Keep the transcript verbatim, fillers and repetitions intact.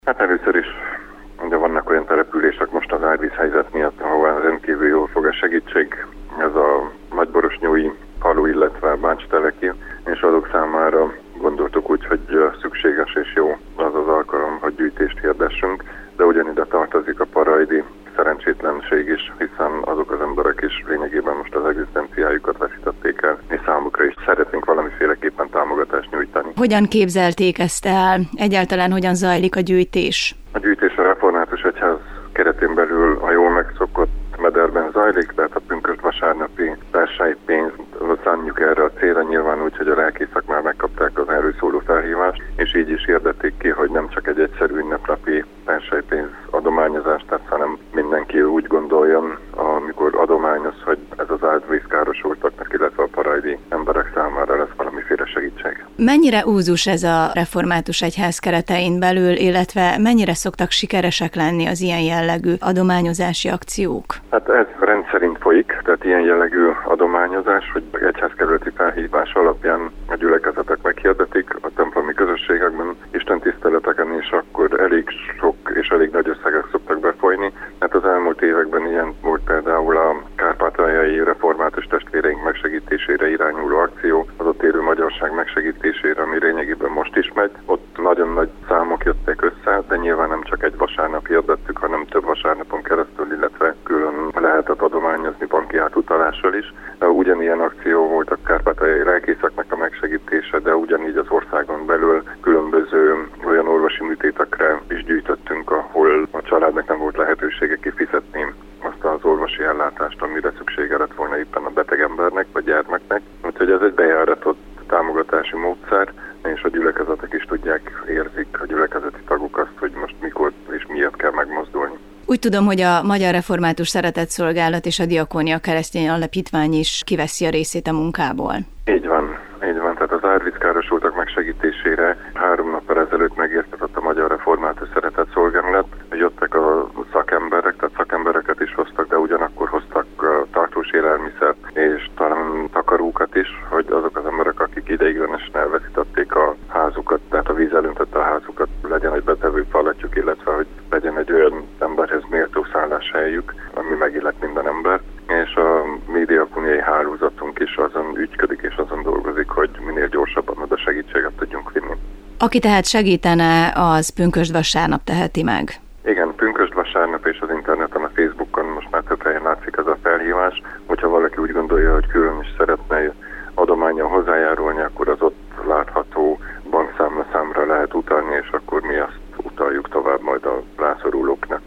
Hát először is, ugye vannak olyan települések most az árvízhelyzet miatt, ahol rendkívül jól fog a segítség. Ez a Nagyborosnyói falu, illetve Báncsteleki, és azok számára gondoltuk úgy, hogy szükséges és jó az az alkalom, hogy gyűjtést hirdessünk, de ugyanide tartozik a parajdi szerencsétlenség is, hiszen azok az emberek is lényegében most az egzisztenciájukat veszítették el, és számukra is szeretnénk valamiféleképpen támogatást nyújtani. Hogyan képzelték ezt el? Egyáltalán hogyan zajlik a gyűjtés? A gyűjtés a Református Egyház keretén belül a jól megszokott mederben zajlik, tehát a pünkösd vasárnapi társai pénzt szánjuk erre a célra, nyilván úgy, hogy a lelkészek már megkapták az erről szóló felhívást, és így is hirdették ki, hogy nem csak egy egyszerű ünnepnapi társai pénz adományozást tesz, hanem mindenki úgy gondoljon, amikor adományoz, hogy ez az árvízkárosultaknak, illetve a parajdi emberek számára lesz valamiféle segítség. Mennyire úzus ez a Református Egyház keretein belül, illetve mennyire szoktak sikeresek lenni az ilyen jellegű adományozási akciók? Hát ez rendszerint folyik, tehát ilyen jellegű adományozás, hogy egyházkerületi felhívás alapján a gyülekezetek meghirdetik a templomi közösségekben, istentiszteleteken, és akkor elég sok és elég nagy összegek szoktak befolyni. Hát az elmúlt években ilyen volt például a kárpátaljai református testvéreink megsegítésére irányuló akció, az ott élő magyarság megsegítésére, ami lényegében most is megy. Ott nagyon nagy számok jöttek össze, de nyilván nem csak egy vasárnap hirdettük, hanem több vasárnapon keresztül, illetve külön lehetett adományozni banki átutalással is. Ugyanilyen akció volt a kárpátaljai lelkészeknek a megsegítése, de ugyanígy az országon belül különböző olyan orvosi műtétekre is gyűjtöttünk, ahol a családnak nem volt lehetősége kifizetni azt az orvosi ellátást, amire szüksége lett volna éppen a beteg embernek vagy gyermeknek. Úgyhogy ez egy bejáratott támogatási módszer, és a gyülekezetek is tudják, érzik a gyülekezeti tagok azt, hogy most mikor és miért kell megmozdulni. Úgy tudom, hogy a Magyar Református Szeretetszolgálat és a Diakónia Keresztény Alapítvány is kiveszi a részét a munkából. Így van, így van. Tehát az árvízkárosultak megsegítésére három nappal ezelőtt megérkezett a Magyar Református Szeretetszolgálat. Jöttek a szakemberek, tehát szakembereket is hoztak, de ugyanakkor hoztak tartós élelmiszert és talán takarókat is, hogy azok az emberek, akik ideiglenesen elveszítették a házukat, tehát a víz elöntette a házukat, legyen egy betevő falatjuk, illetve hogy legyen egy olyan emberhez méltó szálláshelyük, ami megillet minden ember. És a mi diakóniai hálózatunk is azon ügyködik és azon dolgozik, hogy minél gyorsabban oda segítséget tudjunk vinni. Aki tehát segítene, az pünkösd vasárnap teheti meg? Igen, pünkösd vasárnap és az interneten, a Facebookon most már több helyen látszik ez a felhívás. Hogyha valaki úgy gondolja, hogy külön is szeretne adománnyal hozzájárulni, akkor az ott látható bankszámla számra lehet utalni, és akkor mi azt utaljuk tovább majd a rászorulóknak.